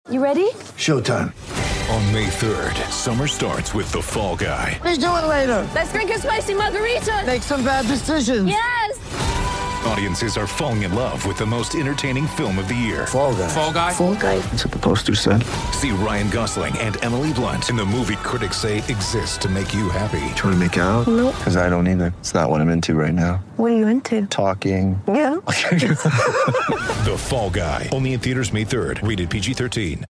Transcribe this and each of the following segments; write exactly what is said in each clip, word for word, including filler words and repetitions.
You ready? Showtime. On May third, summer starts with The Fall Guy. Let's do it later. Let's drink a spicy margarita. Make some bad decisions. Yes! Audiences are falling in love with the most entertaining film of the year. Fall Guy. Fall Guy? Fall guy. That's what the poster said. See Ryan Gosling and Emily Blunt in the movie critics say exists to make you happy. Trying to make it out? Nope. Because I don't either. It's not what I'm into right now. What are you into? Talking. Yeah. The Fall Guy. Only in theaters May third. Rated P G thirteen.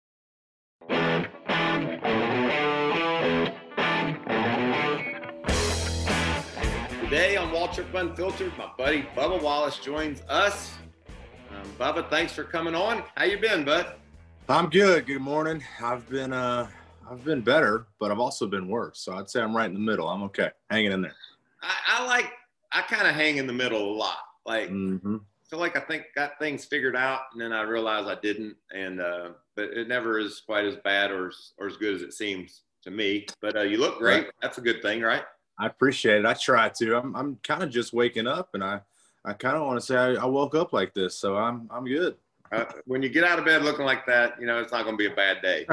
Today on Waltrip Unfiltered, my buddy Bubba Wallace joins us. Um, Bubba, thanks for coming on. How you been, bud? I'm good. Good morning. I've been uh I've been better, but I've also been worse. So I'd say I'm right in the middle. I'm okay. Hanging in there. I, I like I kind of hang in the middle a lot. Like Mm-hmm. I feel like I think got things figured out, and then I realize I didn't. And uh, but it never is quite as bad or as, or as good as it seems to me. But uh, you look great. That's a good thing, right? I appreciate it. I try to. I'm I'm kind of just waking up, and I I kind of want to say I, I woke up like this, so I'm I'm good. Uh, when you get out of bed looking like that, you know it's not going to be a bad day.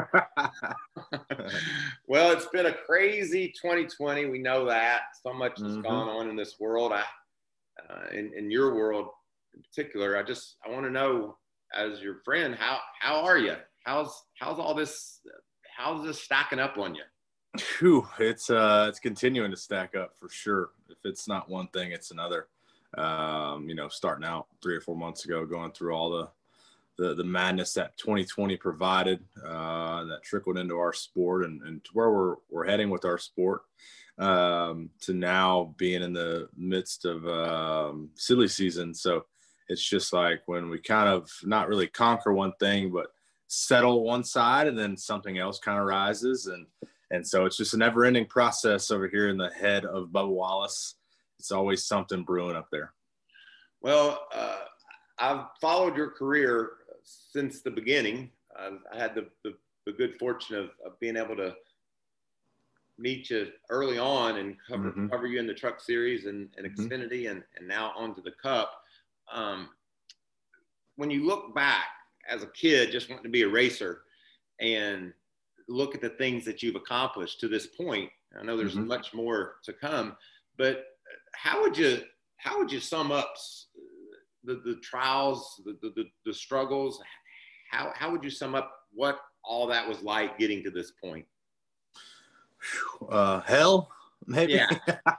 Well, it's been a crazy twenty twenty. We know that so much has Mm-hmm. gone on in this world. I, uh, in in your world in particular, I just I want to know, as your friend, how how are you? How's how's all this? How's this stacking up on you? Whew, it's uh it's continuing to stack up for sure. If it's not one thing, it's another. Um, you know, starting out three or four months ago, going through all the the, the madness that twenty twenty provided, uh, that trickled into our sport and, and to where we're we're heading with our sport, um, to now being in the midst of um, silly season. So it's just like when we kind of not really conquer one thing, but settle one side, and then something else kind of rises. And And so it's just a never-ending process over here in the head of Bubba Wallace. It's always something brewing up there. Well, uh, I've followed your career since the beginning. Uh, I had the, the, the good fortune of, of being able to meet you early on and cover, Mm-hmm. cover you in the Truck Series and, and Mm-hmm. Xfinity and, and now onto the Cup. Um, when you look back as a kid just wanting to be a racer and look at the things that you've accomplished to this point, I know there's Mm-hmm. much more to come, but how would you how would you sum up the, the trials, the, the, the struggles? How, how would you sum up what all that was like getting to this point? Uh, hell, maybe. Yeah.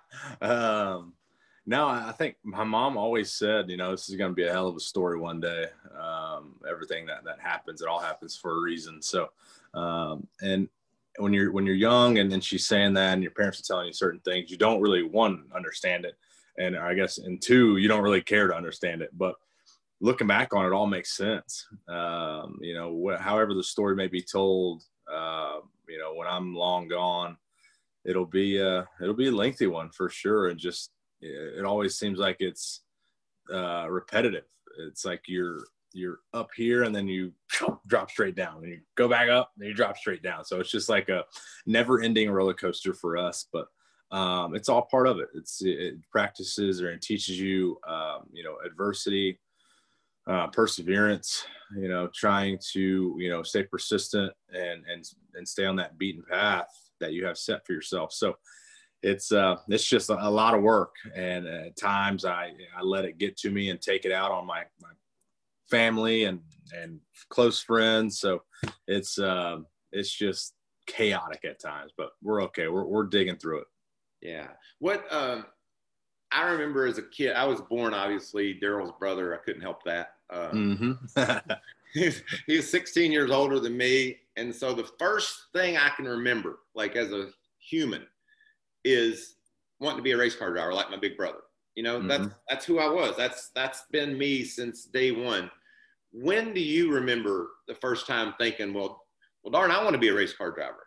um, no, I think my mom always said, you know, this is going to be a hell of a story one day. Um, everything that, that happens, it all happens for a reason. So, um, and when you're, when you're young and then she's saying that and your parents are telling you certain things, you don't really, one, understand it. And I guess, and two, you don't really care to understand it, but looking back on it, all makes sense. Um, you know, wh- however the story may be told, uh, you know, when I'm long gone, it'll be, uh, it'll be a lengthy one for sure. And just, it always seems like it's, uh, repetitive. It's like you're, you're up here and then you drop straight down and you go back up and you drop straight down. So it's just like a never ending roller coaster for us, but um, it's all part of it. It's, it practices or it teaches you, um, you know, adversity, uh, perseverance, you know, trying to, you know, stay persistent and, and, and stay on that beaten path that you have set for yourself. So it's, uh, it's just a, a lot of work. And at times I, I let it get to me and take it out on my, my family and, and close friends. So it's, um, it's just chaotic at times, but we're okay. We're, we're digging through it. Yeah. What, um, I remember as a kid, I was born, obviously, Daryl's brother. I couldn't help that. Um, Mm-hmm. he's, he was sixteen years older than me. And so the first thing I can remember, like as a human, is wanting to be a race car driver, like my big brother. You know, mm-hmm. that's, that's who I was. That's, that's been me since day one. When do you remember the first time thinking, well, well, darn, I want to be a race car driver?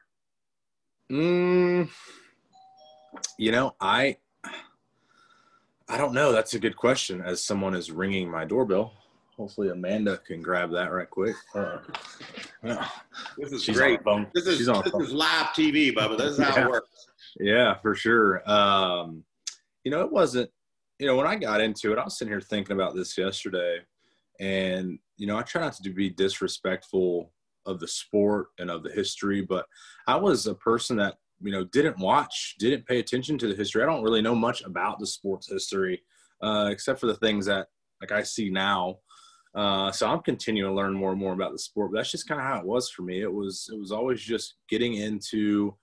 Mm, you know, I, I don't know. That's a good question. As someone is ringing my doorbell, hopefully Amanda can grab that right quick. Uh, yeah. This is She's great. On the phone. This is She's on the this phone. is live T V, Bubba. This is how Yeah. it works. Yeah, for sure. Um, you know, it wasn't, you know, when I got into it, I was sitting here thinking about this yesterday, and, you know, I try not to be disrespectful of the sport and of the history. But I was a person that, you know, didn't watch, didn't pay attention to the history. I don't really know much about the sport's history, uh, except for the things that like I see now. Uh, so I'm continuing to learn more and more about the sport, but that's just kind of how it was for me. It was, it was always just getting into,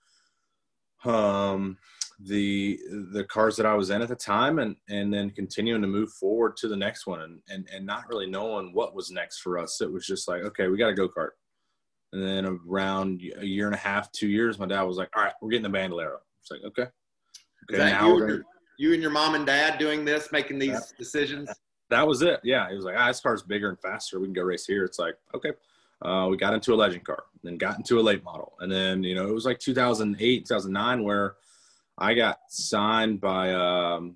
um, the, the cars that I was in at the time, and, and then continuing to move forward to the next one, and, and, and not really knowing what was next for us. It was just like, okay, we got a go-kart. And then around a year and a half, two years, my dad was like, all right, we're getting the Bandolero. It's like, okay. Okay, okay now you, and your, you and your mom and dad doing this, making these yeah. decisions? That was it. Yeah. It was like, ah, this car's bigger and faster. We can go race here. It's like, okay. Uh, we got into a legend car, then got into a late model. And then, you know, it was like two thousand eight, two thousand nine where I got signed by um,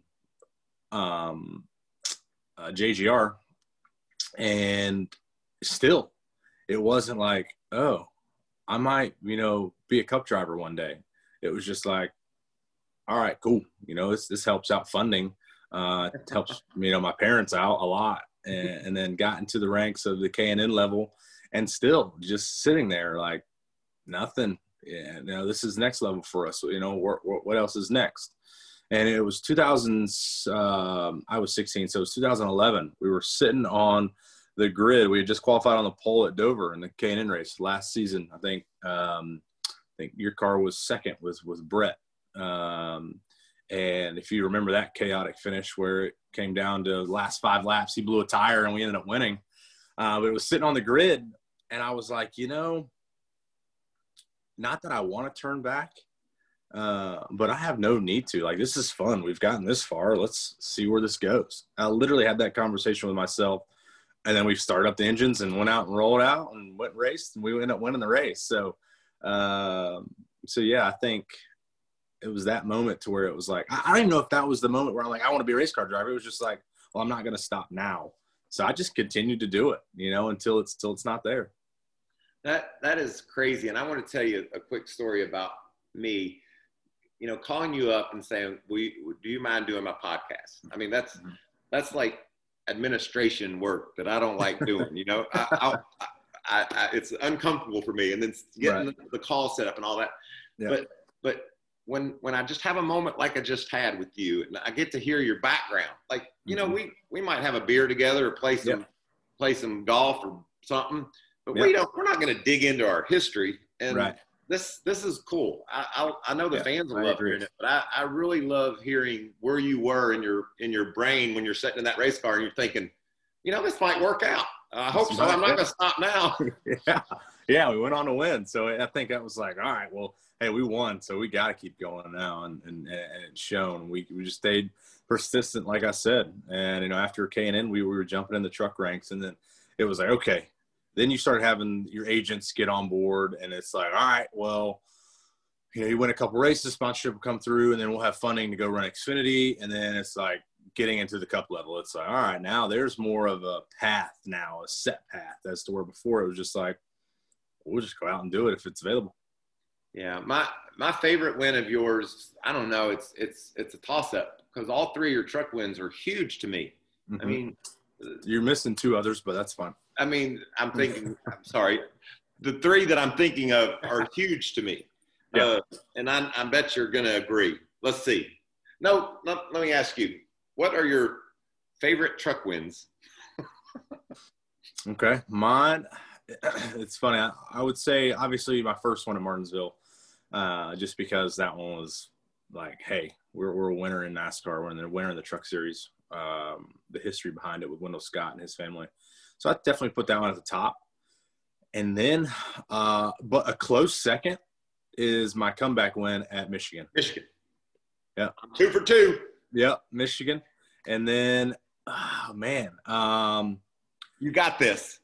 um, uh, J G R. And still, it wasn't like, oh, I might, you know, be a cup driver one day. It was just like, all right, cool. You know, this, this helps out funding. Uh, it helps, you know, my parents out a lot, and, and then got into the ranks of the K and N level, and still just sitting there like nothing. Yeah, you know, this is next level for us. You know, what, what else is next? And it was two thousand, um, I was sixteen. So it was two thousand eleven. We were sitting on the grid. We had just qualified on the pole at Dover in the K and N race last season. I think, um, I think your car was second with, with Brett. Um, And if you remember that chaotic finish where it came down to the last five laps, he blew a tire and we ended up winning. Uh, but it was sitting on the grid, and I was like, you know, not that I want to turn back, uh, but I have no need to. Like, this is fun. We've gotten this far. Let's see where this goes. I literally had that conversation with myself, and then we started up the engines and went out and rolled out and went and raced, and we ended up winning the race. So, uh, so yeah, I think – it was that moment to where it was like, I, I don't even know if that was the moment where I'm like, I want to be a race car driver. It was just like, well, I'm not going to stop now. So I just continued to do it, you know, until it's, till it's not there. That, that is crazy. And I want to tell you a quick story about me, you know, calling you up and saying, we, do you mind doing my podcast? I mean, that's, mm-hmm. that's like administration work that I don't like doing, you know, I, I, I, I, it's uncomfortable for me. And then getting right. the, the call set up and all that. Yeah. But, but, When when I just have a moment like I just had with you, and I get to hear your background, like, you mm-hmm. know, we, we might have a beer together or play some yep. play some golf or something, but yep. we don't we're not going to dig into our history. And right. this this is cool. I I, I know the yeah, fans will love hearing it, but I, I really love hearing where you were in your in your brain when you're sitting in that race car and you're thinking, you know, this might work out. I hope so. I'm not going to stop now. yeah, yeah, we went on to win, so I think that was like, all right, well. Hey, we won, so we got to keep going now, and, and, and it's shown. We we just stayed persistent, like I said. And, you know, after K and N, we, we were jumping in the truck ranks, and then it was like, okay. Then you start having your agents get on board, and it's like, all right, well, you know, you win a couple races, sponsorship will come through, and then we'll have funding to go run Xfinity, and then it's like getting into the cup level. It's like, all right, now there's more of a path now, a set path, as to where before it was just like, we'll just go out and do it if it's available. Yeah, my my favorite win of yours, I don't know, it's it's it's a toss-up because all three of your truck wins are huge to me. Mm-hmm. I mean, you're missing two others, but that's fine. I mean, I'm thinking, I'm sorry, the three that I'm thinking of are huge to me. Yeah. Uh, and I, I bet you're going to agree. Let's see. No, let, let me ask you, what are your favorite truck wins? Okay, mine, it's funny. I, I would say, obviously, my first one at Martinsville. Uh, just because that one was like, hey, we're we're a winner in NASCAR, we're in the winner in the Truck Series. Um, the history behind it with Wendell Scott and his family, so I definitely put that one at the top. And then, uh, but a close second is my comeback win at Michigan. Michigan, yeah, two for two. Yep, Michigan, and then, oh man, um, you got this.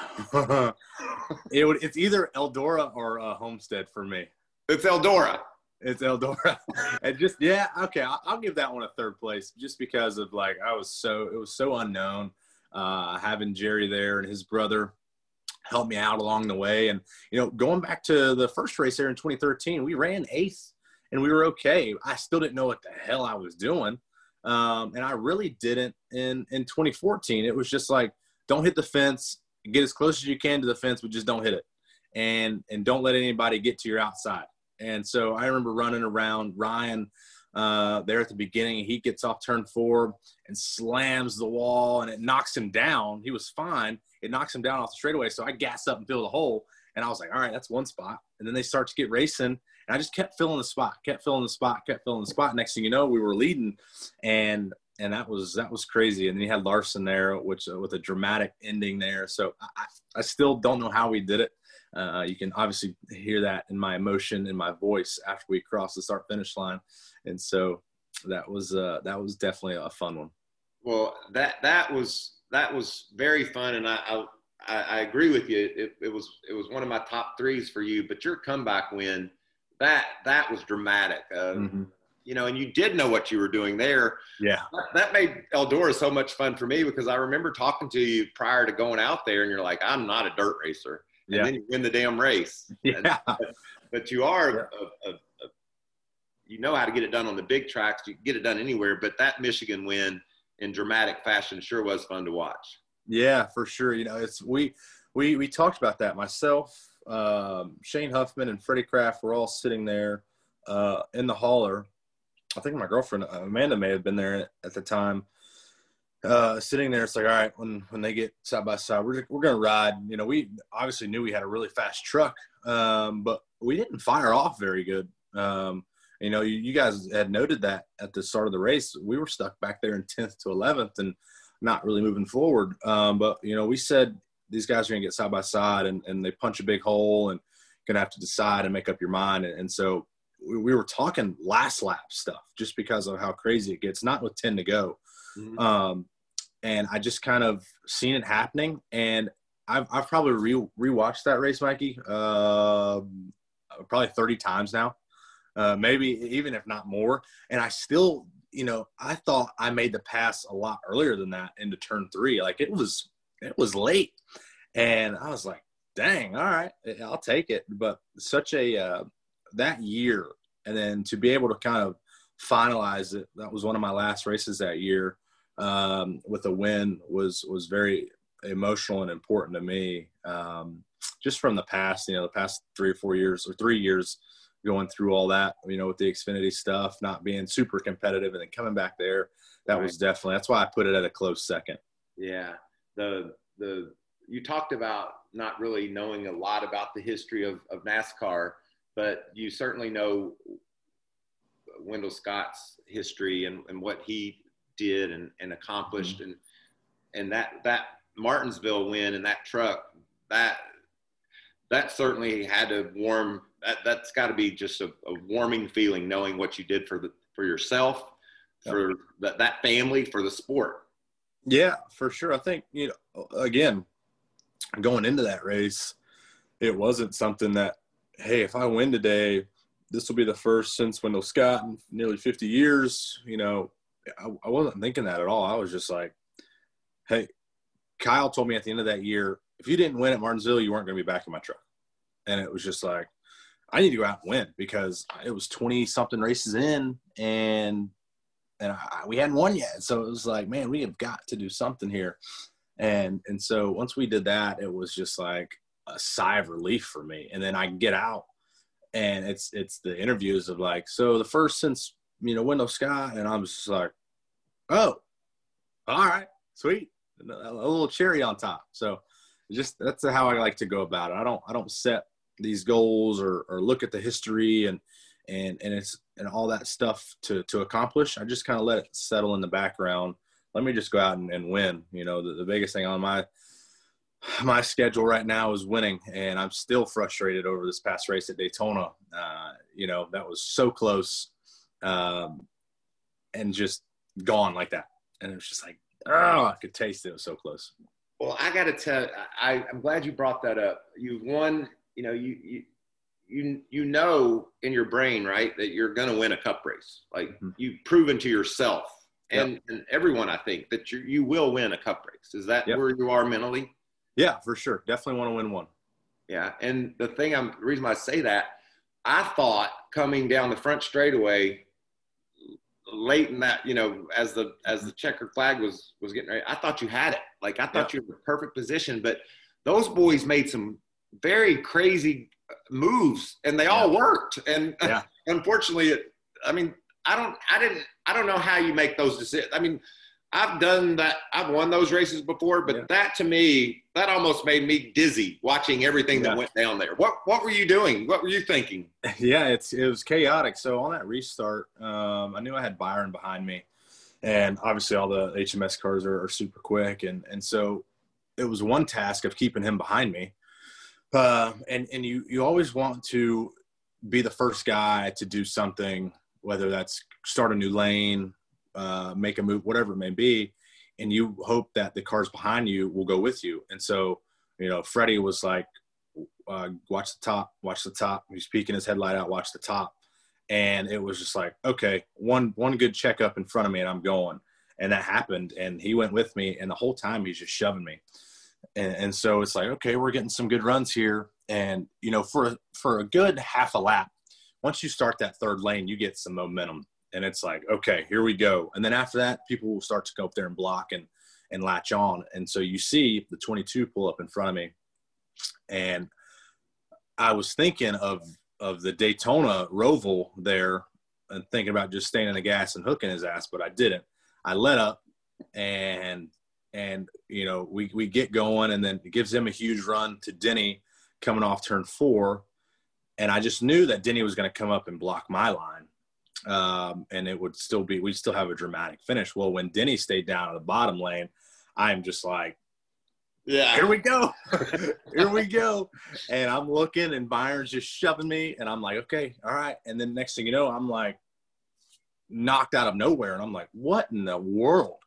it would. It's either Eldora or uh, Homestead for me. It's Eldora. It's Eldora. And just, yeah, okay, I'll, I'll give that one a third place just because of, like, I was so, it was so unknown. Uh, having Jerry there and his brother help me out along the way. And, you know, going back to the first race there in twenty thirteen, we ran eighth and we were okay. I still didn't know what the hell I was doing. Um, and I really didn't in, in twenty fourteen. It was just like, don't hit the fence, get as close as you can to the fence, but just don't hit it. and and don't let anybody get to your outside. And so I remember running around Ryan uh, there at the beginning. He gets off turn four and slams the wall, and it knocks him down. He was fine. It knocks him down off the straightaway. So I gas up and fill the hole, and I was like, all right, that's one spot. And then they start to get racing, and I just kept filling the spot, kept filling the spot, kept filling the spot. Next thing you know, we were leading, and and that was that was crazy. And then you had Larson there, which uh, with a dramatic ending there. So I, I still don't know how we did it. Uh, you can obviously hear that in my emotion, in my voice after we crossed the start finish line, and so that was uh, that was definitely a fun one. Well, that that was that was very fun, and I I, I agree with you. It, it was it was one of my top threes for you. But your comeback win, that that was dramatic. Uh, mm-hmm. You know, and you did know what you were doing there. Yeah, that, that made Eldora so much fun for me because I remember talking to you prior to going out there, and you're like, I'm not a dirt racer. And yeah. then you win the damn race. Yeah. And, but, but you are, yeah. a, a, a, you know how to get it done on the big tracks. You can get it done anywhere. But that Michigan win in dramatic fashion sure was fun to watch. Yeah, for sure. You know, it's we we we talked about that. Myself, um, Shane Huffman, and Freddie Kraft were all sitting there uh, in the hauler. I think my girlfriend Amanda may have been there at the time. Uh, sitting there, it's like, all right, when when they get side by side, we're we're gonna ride. You know, we obviously knew we had a really fast truck, um, but we didn't fire off very good. Um, you know, you, you guys had noted that at the start of the race, we were stuck back there in tenth to eleventh and not really moving forward. Um, but you know, we said these guys are gonna get side by side, and and they punch a big hole and gonna have to decide and make up your mind. And, and so we, we were talking last lap stuff just because of how crazy it gets. Not with ten to go. Mm-hmm. Um, and I just kind of seen it happening, and I've, I've probably re rewatched that race, Mikey, uh, probably thirty times now, uh, maybe even if not more. And I still, you know, I thought I made the pass a lot earlier than that into turn three. Like it was, it was late, and I was like, dang, all right, I'll take it. But such a, uh, that year, and then to be able to kind of finalize it, that was one of my last races that year, um, with a win was, was very emotional and important to me. Um, just from the past, you know, the past three or four years or three years going through all that, you know, with the Xfinity stuff, not being super competitive and then coming back there, that right. was definitely, that's why I put it at a close second. Yeah. The, the, you talked about not really knowing a lot about the history of, of NASCAR, but you certainly know Wendell Scott's history and, and what he did and, and accomplished. Mm-hmm. And, and that, that Martinsville win and that truck, that, that certainly had to warm, that, that's gotta be just a, a warming feeling, knowing what you did for the, for yourself, for that, that family, for the sport. Yeah, for sure. I think, you know, again, going into that race, it wasn't something that, hey, if I win today, this will be the first since Wendell Scott in nearly fifty years. You know, I, I wasn't thinking that at all. I was just like, hey, Kyle told me at the end of that year, if you didn't win at Martinsville, you weren't going to be back in my truck. And it was just like, I need to go out and win because it was twenty something races in and, and I, we hadn't won yet. So it was like, man, we have got to do something here. And, and so once we did that, it was just like a sigh of relief for me. And then I get out and it's, it's the interviews of like, so the first since, you know, Wendell Scott. And I'm just like, oh, all right, sweet. A, a little cherry on top. So just, that's how I like to go about it. I don't, I don't set these goals or, or look at the history and, and, and it's, and all that stuff to, to accomplish. I just kind of let it settle in the background. Let me just go out and, and win. You know, the, the biggest thing on my, my schedule right now is winning. And I'm still frustrated over this past race at Daytona. Uh, you know, that was so close um, and just gone like that. And it was just like, oh, I could taste it. It was so close. Well, I got to tell I, I'm glad you brought that up. You've won, you know, you, you, you, you know, in your brain, right, that you're going to win a cup race. Like mm-hmm. you've proven to yourself and, yep. and everyone, I think, that you, you will win a cup race. Is that yep. where you are mentally? Yeah, for sure. Definitely want to win one. Yeah. And the thing I'm, the reason I say that, I thought coming down the front straightaway late in that, you know, as the, as the checkered flag was, was getting ready, I thought you had it. Like, I thought yep. you were in the perfect position, but those boys made some very crazy moves, and they yeah. all worked. And yeah. unfortunately, it, I mean, I don't, I didn't, I don't know how you make those decisions. I mean, I've done that. I've won those races before, but yeah. that to me, that almost made me dizzy watching everything yeah. that went down there. What, what were you doing? What were you thinking? Yeah, it's, it was chaotic. So on that restart, um, I knew I had Byron behind me, and obviously all the H M S cars are, are super quick. And, and so it was one task of keeping him behind me. Uh, and, and you, you always want to be the first guy to do something, whether that's start a new lane, uh, make a move, whatever it may be. And you hope that the cars behind you will go with you. And so, you know, Freddie was like, uh, watch the top, watch the top. He's peeking his headlight out, watch the top. And it was just like, okay, one, one good checkup in front of me and I'm going. And that happened. And he went with me. And the whole time he's just shoving me. And, and so it's like, okay, we're getting some good runs here. And, you know, for, for a good half a lap, once you start that third lane, you get some momentum. And it's like, okay, here we go. And then after that, people will start to go up there and block and, and latch on. And so you see the twenty-two pull up in front of me. And I was thinking of, of the Daytona Roval there and thinking about just staying in the gas and hooking his ass, but I didn't. I let up and, and, you know, we, we get going, and then it gives him a huge run to Denny coming off turn four. And I just knew that Denny was going to come up and block my line. Um, and it would still be, we'd still have a dramatic finish. Well, when Denny stayed down in the bottom lane, I'm just like, yeah, here we go. Here we go. And I'm looking, and Byron's just shoving me, and I'm like, okay, all right. And then next thing you know, I'm like knocked out of nowhere. And I'm like, what in the world?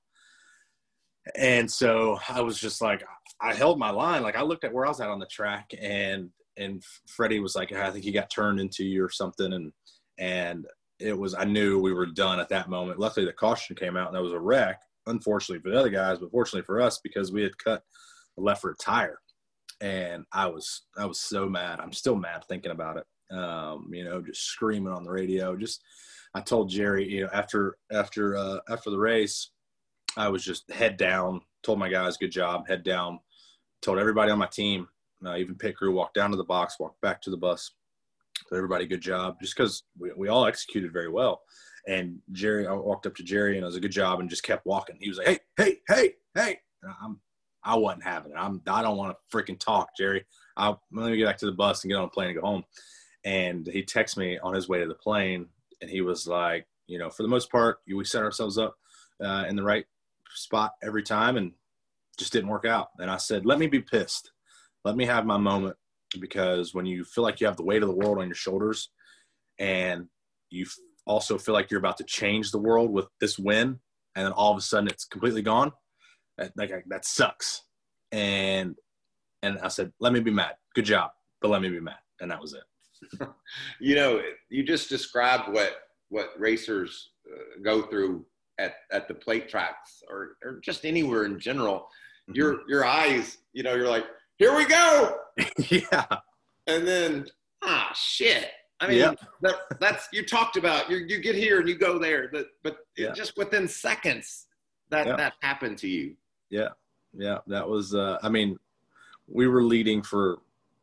And so I was just like, I held my line. Like I looked at where I was at on the track, and, and Freddie was like, I think he got turned into you or something. And, and it was, I knew we were done at that moment. Luckily the caution came out, and that was a wreck, unfortunately for the other guys, but fortunately for us, because we had cut a left rear tire. And I was, I was so mad. I'm still mad thinking about it. Um, you know, just screaming on the radio. Just, I told Jerry, you know, after, after, uh, after the race, I was just head down, told my guys, good job, head down, told everybody on my team, uh, even pit crew, walked down to the box, walked back to the bus, told everybody, good job, just because we, we all executed very well. And Jerry, I walked up to Jerry, and it was a good job, and just kept walking. He was like, hey, hey, hey, hey. And I'm, I wasn't having it. I'm, I don't want to freaking talk, Jerry. I'll, let me get back to the bus and get on a plane and go home. And he texted me on his way to the plane, and he was like, you know, for the most part, we set ourselves up uh, in the right spot every time, and just didn't work out. And I said, let me be pissed. Let me have my moment, because when you feel like you have the weight of the world on your shoulders, and you also feel like you're about to change the world with this win, and then all of a sudden it's completely gone, that, like, that sucks. And, and I said, let me be mad. Good job, but let me be mad. And that was it. You know, you just described what, what racers uh, go through at, at the plate tracks, or, or just anywhere in general. Mm-hmm. Your, your eyes, you know, you're like, here we go. Yeah. And then, ah, shit. I mean, yep. that, that's, you talked about, you you get here and you go there, but, but yeah. it just within seconds that, yep. that happened to you. Yeah. Yeah. That was, uh, I mean, we were leading for,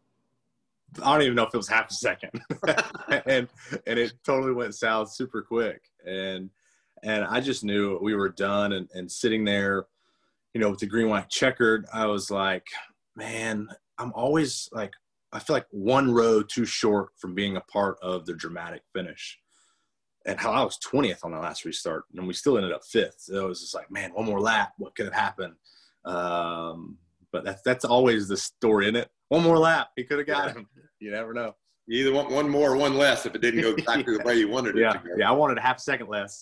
I don't even know if it was half a second. and, and it totally went south super quick. And, and I just knew we were done, and, and sitting there, you know, with the green, white checkered, I was like, man, I'm always like, I feel like one row too short from being a part of the dramatic finish. And how I was twentieth on the last restart, and we still ended up fifth. So it was just like, man, one more lap, what could have happened? Um, but that's, that's always the story in it. One more lap, he could have got him. You never know. You either want one more or one less if it didn't go exactly the way you wanted it yeah. to go. Yeah, I wanted a half a second less.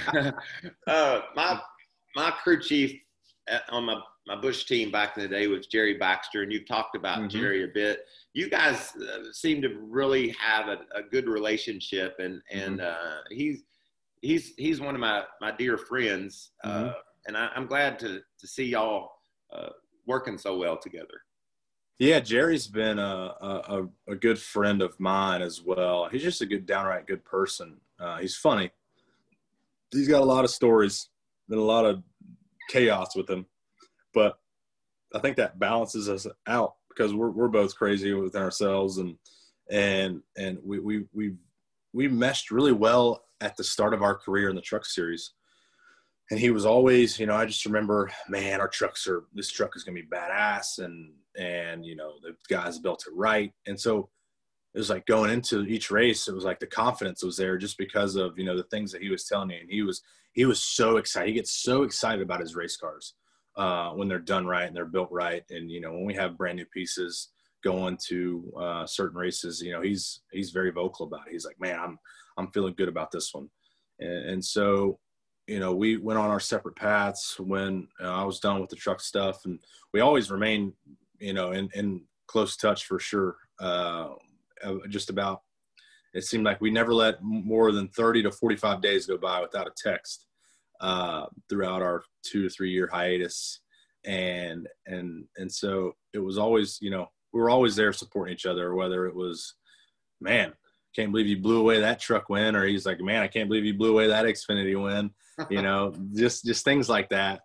uh, my my crew chief at, on my, my Busch team back in the day was Jerry Baxter, and you've talked about mm-hmm. Jerry a bit. You guys uh, seem to really have a, a good relationship, and and mm-hmm. uh, he's he's he's one of my, my dear friends, mm-hmm. uh, and I, I'm glad to to see y'all uh, working so well together. Yeah, Jerry's been a, a, a good friend of mine as well. He's just a good, downright good person. Uh, he's funny. He's got a lot of stories and a lot of chaos with him. But I think that balances us out, because we're we're both crazy within ourselves, and and and we we we we meshed really well at the start of our career in the truck series. And he was always, you know, I just remember, man, our trucks are, this truck is going to be badass. And, and, you know, the guys built it right. And so it was like going into each race, it was like the confidence was there just because of, you know, the things that he was telling me. And he was, he was so excited. He gets so excited about his race cars uh, when they're done right and they're built right. And, you know, when we have brand new pieces going to uh, certain races, you know, he's, he's very vocal about it. He's like, man, I'm, I'm feeling good about this one. And, and so, you know, we went on our separate paths when uh, I was done with the truck stuff, and we always remained, you know, in, in close touch for sure. Uh, just about, it seemed like we never let more than thirty to forty-five days go by without a text uh, throughout our two to three year hiatus. And, and, and so it was always, you know, we were always there supporting each other, whether it was, man, can't believe you blew away that truck win, or he's like, man, I can't believe you blew away that Xfinity win. You know, just, just things like that.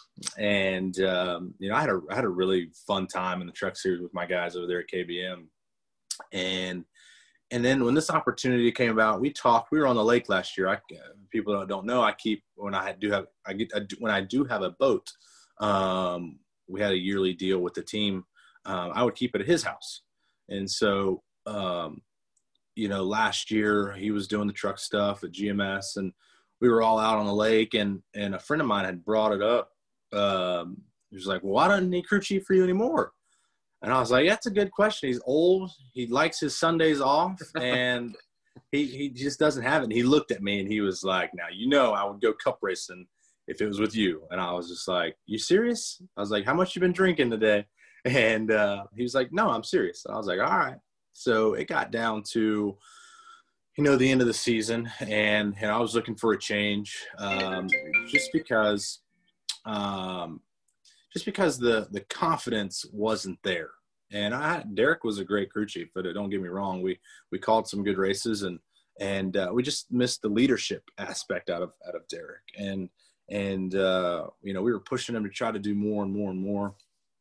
And, um, you know, I had a, I had a really fun time in the truck series with my guys over there at K B M. And, and then when this opportunity came about, we talked, we were on the lake last year. I, people don't, don't know, I keep, when I do have, I get, I do, when I do have a boat, um, we had a yearly deal with the team. Um, I would keep it at his house. And so, um, you know, last year he was doing the truck stuff at G M S, and we were all out on the lake, and, and a friend of mine had brought it up. Um, he was like, well, why doesn't he crew chief for you anymore? And I was like, that's a good question. He's old. He likes his Sundays off, and he, he just doesn't have it. And he looked at me and he was like, now, you know, I would go cup racing if it was with you. And I was just like, you serious? I was like, how much you been drinking today? And uh, he was like, no, I'm serious. I was like, all right. So it got down to, you know, the end of the season, and, and I was looking for a change, um, just because, um, just because the, the confidence wasn't there. And I, Derek was a great crew chief, but don't get me wrong. We, we called some good races, and, and uh, we just missed the leadership aspect out of, out of Derek. And, and, uh, you know, we were pushing him to try to do more and more and more.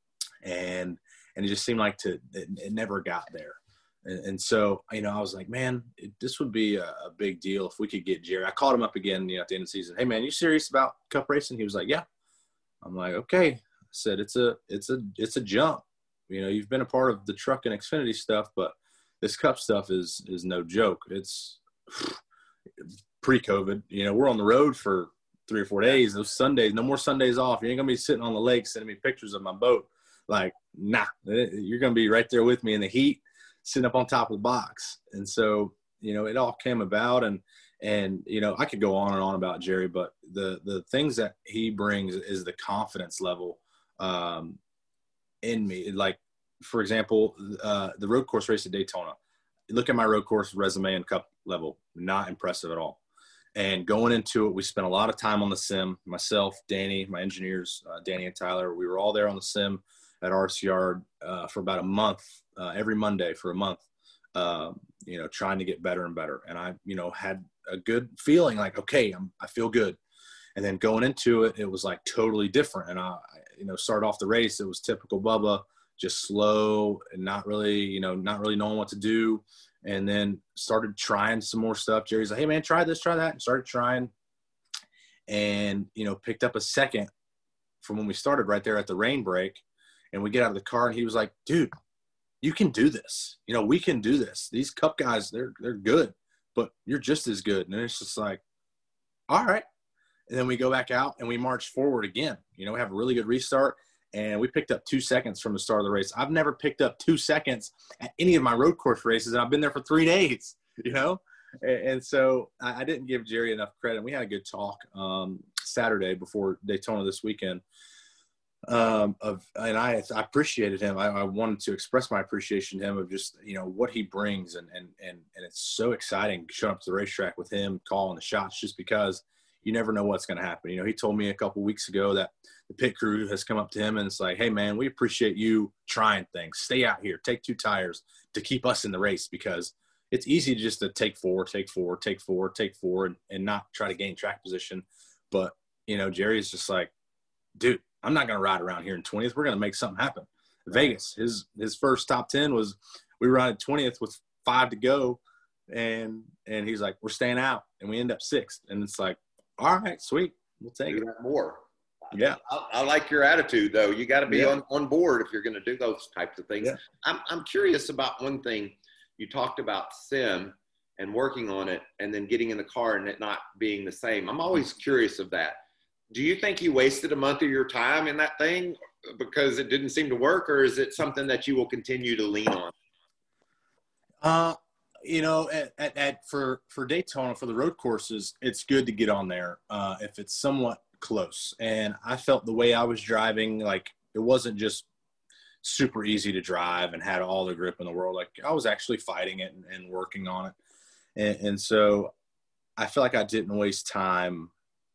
And, and it just seemed like to, it, it never got there. And, and so, you know, I was like, man, it, this would be a, a big deal if we could get Jerry. I called him up again, you know, at the end of the season. Hey man, you serious about cup racing? He was like, yeah. I'm like, okay. I said, it's a, it's a, it's a jump. You know, you've been a part of the truck and Xfinity stuff, but this cup stuff is, is no joke. It's pre-COVID, you know, we're on the road for three or four days. Those Sundays, no more Sundays off. You ain't gonna be sitting on the lake sending me pictures of my boat. Like, nah, you're gonna be right there with me in the heat, sitting up on top of the box. And so, you know, it all came about, and, and, you know, I could go on and on about Jerry, but the, the things that he brings is the confidence level um, in me. Like, for example, uh, the road course race at Daytona, look at my road course resume and cup level, not impressive at all. And going into it, we spent a lot of time on the sim, myself, Danny, my engineers, uh, Danny and Tyler, we were all there on the sim at R C R uh, for about a month, uh, every Monday for a month, uh, you know, trying to get better and better. And I, you know, had a good feeling like, okay, I'm, I feel good. And then going into it, it was like totally different. And I, you know, started off the race, it was typical Bubba, just slow and not really, you know, not really knowing what to do. And then started trying some more stuff. Jerry's like, hey man, try this, try that. And started trying, and, you know, picked up a second from when we started right there at the rain break. And we get out of the car, and he was like, dude, you can do this. You know, we can do this. These cup guys, they're, they're good, but you're just as good. And it's just like, all right. And then we go back out and we march forward again. You know, we have a really good restart, and we picked up two seconds from the start of the race. I've never picked up two seconds at any of my road course races, and I've been there for three days, you know? And, and so I, I didn't give Jerry enough credit. We had a good talk um, Saturday before Daytona this weekend. Um, of, and I, I appreciated him. I, I wanted to express my appreciation to him of just, you know, what he brings. And, and, and, and it's so exciting showing up to the racetrack with him, calling the shots, just because you never know what's going to happen. You know, he told me a couple weeks ago that the pit crew has come up to him and it's like, hey man, we appreciate you trying things. Stay out here, take two tires to keep us in the race, because it's easy just to take four, take four, take four, take four, and, and not try to gain track position. But, you know, Jerry's just like, dude, I'm not going to ride around here in twentieth. We're going to make something happen. Vegas. His his first top ten was we were on twentieth with five to go, and and he's like, we're staying out, and we end up sixth, and it's like, all right, sweet, we'll take do it. that more. Yeah, I, I like your attitude though. You got to be yeah. on, on board if you're going to do those types of things. Yeah. I'm I'm curious about one thing. You talked about sim and working on it, and then getting in the car and it not being the same. I'm always curious of that. Do you think you wasted a month of your time in that thing because it didn't seem to work, or is it something that you will continue to lean on? Uh, you know, at, at, at for for Daytona, for the road courses, it's good to get on there uh, if it's somewhat close. And I felt the way I was driving, like it wasn't just super easy to drive and had all the grip in the world. Like I was actually fighting it and, and working on it. And, and so I feel like I didn't waste time,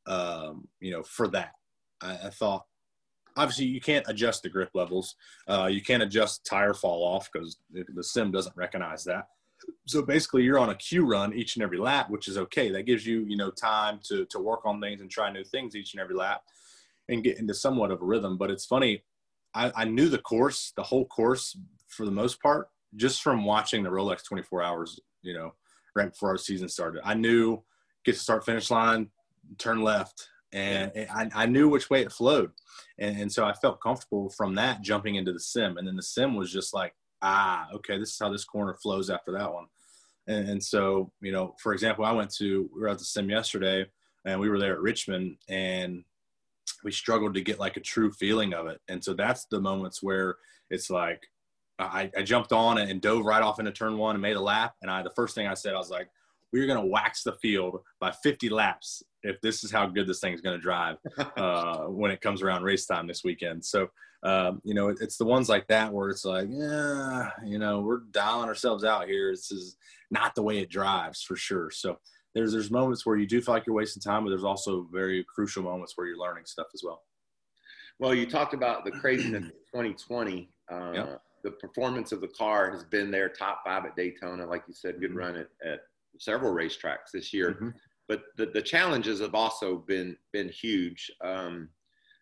um, you know, for that. I, I thought, obviously you can't adjust the grip levels. Uh, you can't adjust tire fall off because the, the sim doesn't recognize that. So basically you're on a Q run each and every lap, which is okay. That gives you, you know, time to, to work on things and try new things each and every lap and get into somewhat of a rhythm. But it's funny. I, I knew the course, the whole course for the most part, just from watching the Rolex twenty-four hours, you know, right before our season started. I knew get to start finish line, turn left. And I, I knew which way it flowed. And, and so I felt comfortable from that jumping into the sim. And then the sim was just like, ah, okay, this is how this corner flows after that one. And, and so, you know, for example, I went to, we were at the sim yesterday and we were there at Richmond and we struggled to get like a true feeling of it. And so that's the moments where it's like, I, I jumped on it and dove right off into turn one and made a lap. And I, the first thing I said, I was like, we're going to wax the field by fifty laps if this is how good this thing is going to drive uh, when it comes around race time this weekend. So, um, you know, it, it's the ones like that where it's like, yeah, you know, we're dialing ourselves out here. This is not the way it drives for sure. So there's, there's moments where you do feel like you're wasting time, but there's also very crucial moments where you're learning stuff as well. Well, you talked about the craziness of twenty twenty. Uh, yep. The performance of the car has been there, top five at Daytona. Like you said, good run at, at several racetracks this year. Mm-hmm. But the, the challenges have also been been huge. Um,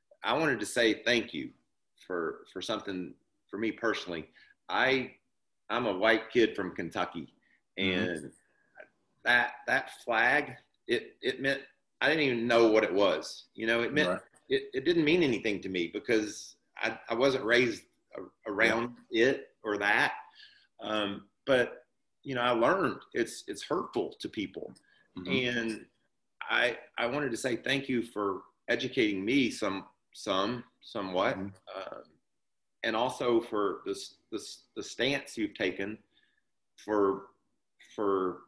I wanted to say thank you for for something for me personally. I I'm a white kid from Kentucky, and mm-hmm. that that flag it it meant I didn't even know what it was. You know, it meant right. it, it didn't mean anything to me because I, I wasn't raised around yeah. it or that. Um, but you know, I learned it's it's hurtful to people. Mm-hmm. And I I wanted to say thank you for educating me some some somewhat, mm-hmm. uh, and also for this this the stance you've taken for for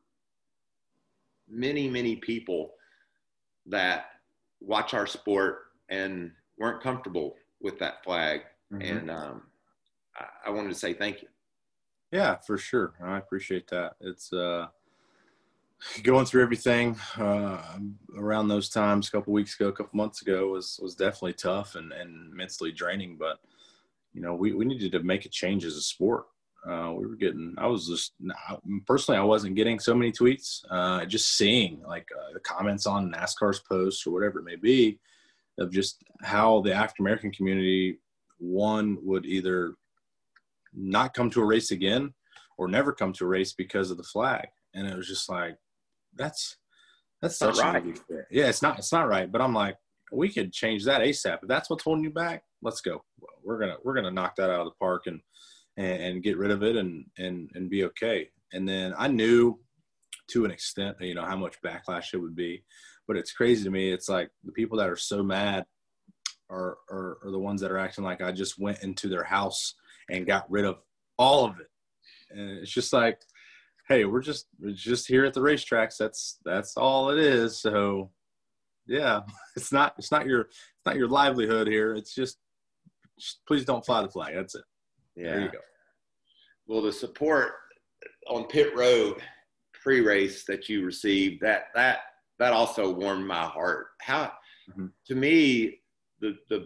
many many people that watch our sport and weren't comfortable with that flag. Mm-hmm. And um, I, I wanted to say thank you. Yeah, for sure. I appreciate that. It's uh, going through everything uh, around those times a couple weeks ago, a couple months ago was was definitely tough and, and mentally draining. But, you know, we, we needed to make a change as a sport. Uh, we were getting – I was just – personally, I wasn't getting so many tweets. Uh, just seeing, like, uh, the comments on NASCAR's posts or whatever it may be of just how the African-American community, one, would either – not come to a race again or never come to a race because of the flag. And it was just like, that's, that's not right. Yeah, it's not, it's not right. But I'm like, we could change that ASAP. If that's what's holding you back, let's go. We're going to, we're going to knock that out of the park and, and, and get rid of it and, and, and be okay. And then I knew to an extent, you know, how much backlash it would be, but it's crazy to me. It's like the people that are so mad are, are, are the ones that are acting like I just went into their house and got rid of all of it. And it's just like, hey, we're just we're just here at the racetracks. That's that's all it is. So yeah, it's not it's not your it's not your livelihood here. It's just, just please don't fly the flag. That's it. Yeah. There you go. Well, the support on pit road pre-race that you received, that that that also warmed my heart. How mm-hmm. to me the the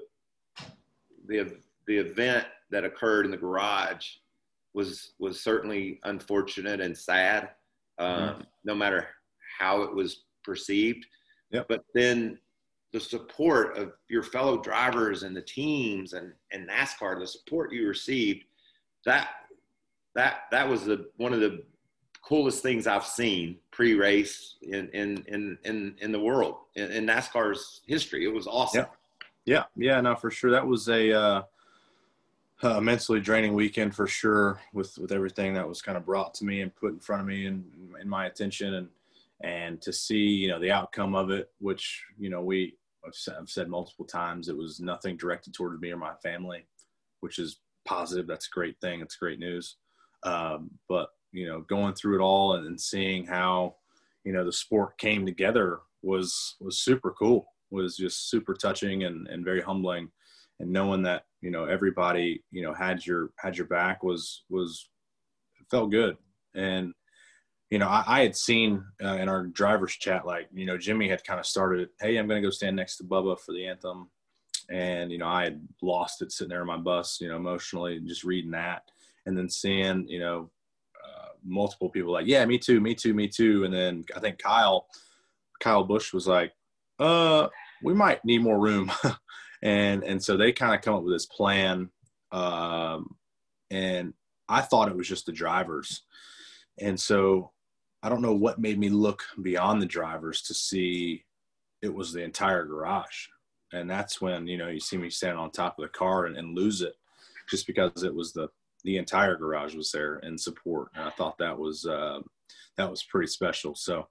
the the event that occurred in the garage was was certainly unfortunate and sad, um, mm-hmm. no matter how it was perceived. Yep. But then the support of your fellow drivers and the teams and, and NASCAR, the support you received, that that that was the one of the coolest things I've seen pre-race in in in in, in the world, in, in NASCAR's history. It was awesome. Yeah, yeah, yeah, no, for sure. That was a uh, uh, mentally draining weekend for sure, with with everything that was kind of brought to me and put in front of me and in my attention, and and to see, you know, the outcome of it, which, you know, we I've said, I've said multiple times, it was nothing directed toward me or my family, which is positive. That's a great thing. It's great news. Um, but, you know, going through it all and, and seeing how, you know, the sport came together was, was super cool, was just super touching and, and very humbling. And knowing that, you know, everybody, you know, had your, had your back was, was, it felt good. And, you know, I, I had seen uh, in our driver's chat, like, you know, Jimmy had kind of started, hey, I'm going to go stand next to Bubba for the anthem. And, you know, I had lost it sitting there in my bus, you know, emotionally, just reading that. And then seeing, you know, uh, multiple people like, yeah, me too, me too, me too. And then I think Kyle, Kyle Busch was like, uh, we might need more room. and and so they kind of come up with this plan. Um, and I thought it was just the drivers. And so I don't know what made me look beyond the drivers to see it was the entire garage. And that's when, you know, you see me standing on top of the car and, and lose it, just because it was the, the entire garage was there in support. And I thought that was, uh, that was pretty special. So,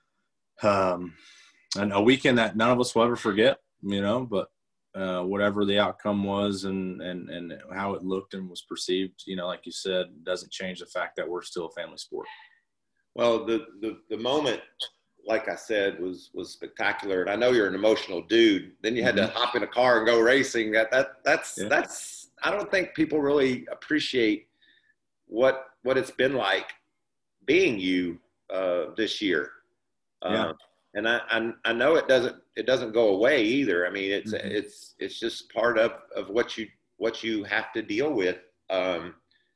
um, and a weekend that none of us will ever forget, you know, but, uh, whatever the outcome was and, and, and how it looked and was perceived, you know, like you said, doesn't change the fact that we're still a family sport. Well, the, the, the moment, like I said, was, was spectacular. And I know you're an emotional dude. Then you had mm-hmm. to hop in a car and go racing. That, that, that's, yeah. that's, I don't think people really appreciate what what it's been like being you uh, this year. Yeah. Uh, and I, I I know it doesn't it doesn't go away either. I mean, it's mm-hmm. it's it's just part of, of what you what you have to deal with um,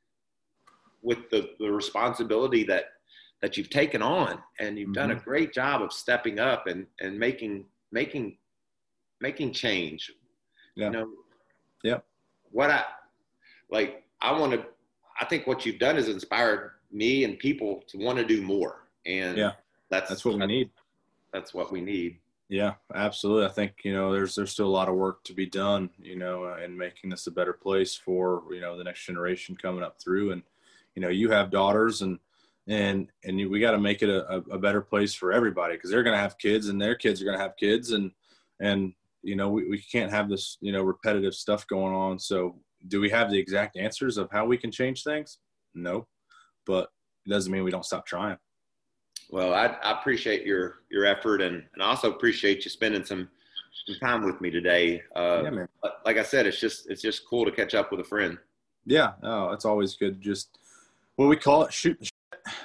with the, the responsibility that that you've taken on, and you've mm-hmm. done a great job of stepping up and, and making making making change. Yeah. You know. Yeah. What I like, I want to, I think what you've done is inspired me and people to want to do more. And yeah, that's, that's what we need. That's what we need. Yeah, absolutely. I think, you know, there's, there's still a lot of work to be done, you know, uh, in making this a better place for, you know, the next generation coming up through. And, you know, you have daughters and, and, and you, we got to make it a, a better place for everybody, because they're going to have kids and their kids are going to have kids. And, and, you know, we, we can't have this, you know, repetitive stuff going on. So do we have the exact answers of how we can change things? No, but it doesn't mean we don't stop trying. Well, I, I appreciate your, your effort, and, and I also appreciate you spending some, some time with me today. Uh, yeah, man. Like I said, it's just, it's just cool to catch up with a friend. Yeah. Oh, it's always good. Just what we call it, shoot the shit.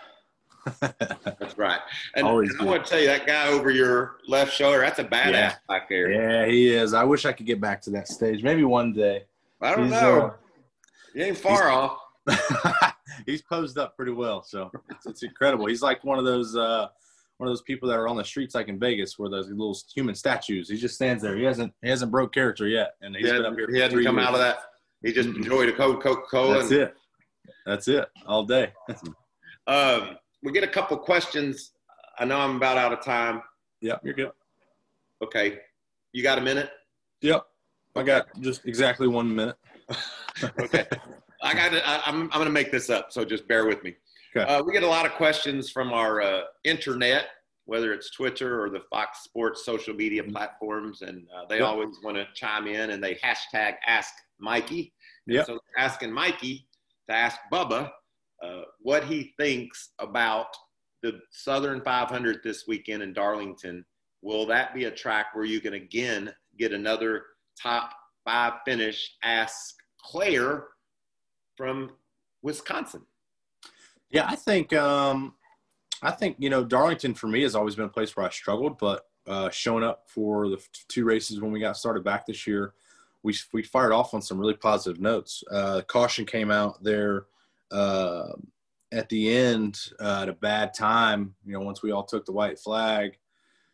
That's right. And, and I want to tell you, that guy over your left shoulder, that's a badass yeah. back there. Yeah, he is. I wish I could get back to that stage. Maybe one day. I don't he's, know. Uh, you ain't far off. He's posed up pretty well, so it's, it's incredible. He's like one of those uh, one of those people that are on the streets, like in Vegas, where those little human statues. He just stands there. He hasn't he hasn't broke character yet, and he's he been up here. He hasn't come years. out of that. He just mm-hmm. enjoyed a Coke, Coca-Cola. That's and, it. That's it all day. um, we get a couple questions. I know I'm about out of time. Yep, you're good. Okay, you got a minute? Yep, I got just exactly one minute. Okay. I got to, I, I'm, I'm going to make this up, so just bear with me. Okay. Uh, we get a lot of questions from our uh, internet, whether it's Twitter or the Fox Sports social media platforms, and uh, they yep. always want to chime in, and they hashtag Ask Mikey. Yeah. So they're asking Mikey to ask Bubba uh, what he thinks about the Southern five hundred this weekend in Darlington. Will that be a track where you can again get another top five finish? Ask Claire from Wisconsin. Yeah, I think um, I think you know Darlington for me has always been a place where I struggled, but uh, showing up for the two races when we got started back this year, we we fired off on some really positive notes. Uh, caution came out there uh, at the end uh, at a bad time. You know, once we all took the white flag,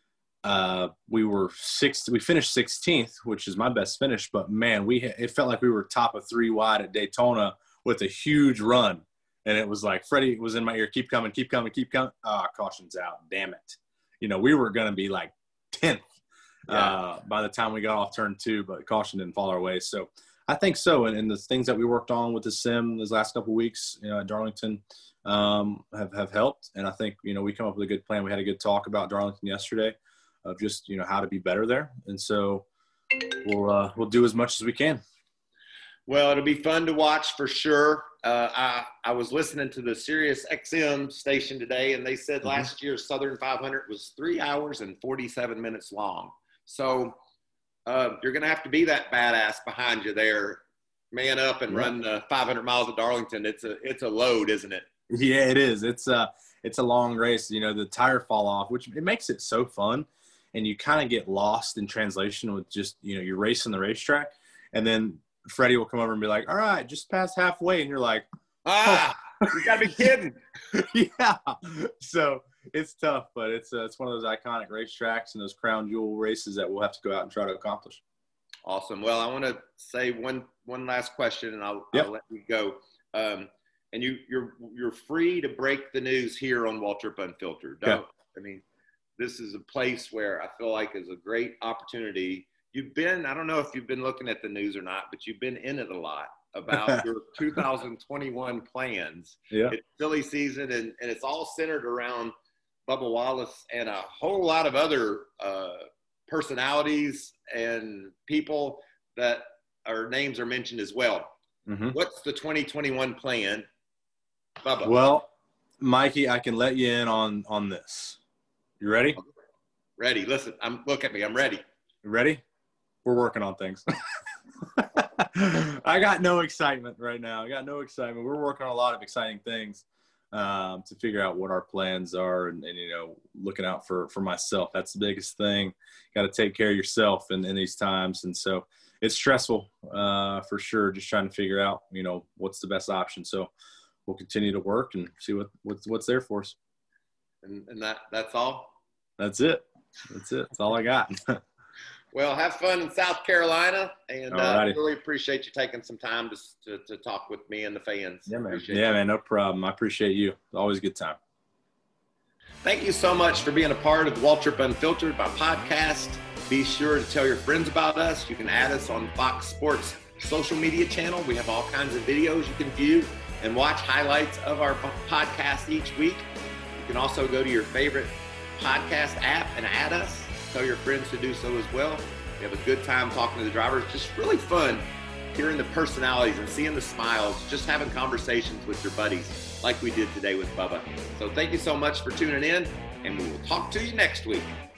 uh, we were sixth. We finished sixteenth, which is my best finish. But man, we it felt like we were top of three wide at Daytona with a huge run, and it was like Freddie was in my ear, keep coming, keep coming, keep coming. Ah, oh, caution's out. Damn it! You know, we were gonna be like tenth yeah. uh, by the time we got off turn two, but caution didn't fall our way. So I think so. And, and the things that we worked on with the sim these last couple of weeks, you know, at Darlington, um, have have helped. And I think you know we come up with a good plan. We had a good talk about Darlington yesterday, of just you know how to be better there. And so we'll uh, we'll do as much as we can. Well, it'll be fun to watch for sure. Uh, I, I was listening to the Sirius X M station today, and they said mm-hmm. last year's Southern five hundred was three hours and forty-seven minutes long. So uh, you're going to have to be that badass behind you there, man up and right. run uh, five hundred miles of Darlington. It's a it's a load, isn't it? Yeah, it is. It's a it's a long race. You know, the tire fall off, which it makes it so fun, and you kind of get lost in translation with just you know you're racing the racetrack, and then Freddie will come over and be like, all right, just past halfway. And you're like, ah, oh. You got to be kidding. Yeah. So it's tough, but it's uh, it's one of those iconic racetracks and those crown jewel races that we'll have to go out and try to accomplish. Awesome. Well, I want to say one one last question, and I'll, yep. I'll let you go. Um, and you, you're you're free to break the news here on Waltrip Unfiltered. Don't, yeah. I mean, this is a place where I feel like is a great opportunity. You've been, I don't know if you've been looking at the news or not, but you've been in it a lot about your two thousand twenty-one plans. Yeah. It's silly season, and, and it's all centered around Bubba Wallace and a whole lot of other uh, personalities and people that our names are mentioned as well. Mm-hmm. What's the twenty twenty-one plan, Bubba? Well, Mikey, I can let you in on, on this. You ready? Ready. Listen, I'm look at me. I'm ready. You ready? We're working on things. I got no excitement right now. I got no excitement. We're working on a lot of exciting things um, to figure out what our plans are and, and, you know, looking out for, for myself. That's the biggest thing. Got to take care of yourself in, in these times. And so it's stressful uh, for sure. Just trying to figure out, you know, what's the best option. So we'll continue to work and see what, what's, what's there for us. And, and that, that's all? That's it. That's it. That's all I got. Well, have fun in South Carolina, and I uh, really appreciate you taking some time to, to to talk with me and the fans. Yeah, man. Appreciate yeah, you. man. No problem. I appreciate you. Always a good time. Thank you so much for being a part of the Waltrip Unfiltered, my podcast. Be sure to tell your friends about us. You can add us on Fox Sports social media channel. We have all kinds of videos you can view and watch highlights of our podcast each week. You can also go to your favorite podcast app and add us. Tell your friends to do so as well. We have a good time talking to the drivers. Just really fun hearing the personalities and seeing the smiles, just having conversations with your buddies like we did today with Bubba. So thank you so much for tuning in, and we will talk to you next week.